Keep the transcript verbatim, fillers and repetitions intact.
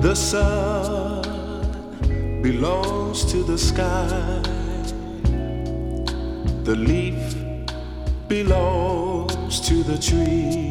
The sun belongs to the sky. The leaf belongs to the tree.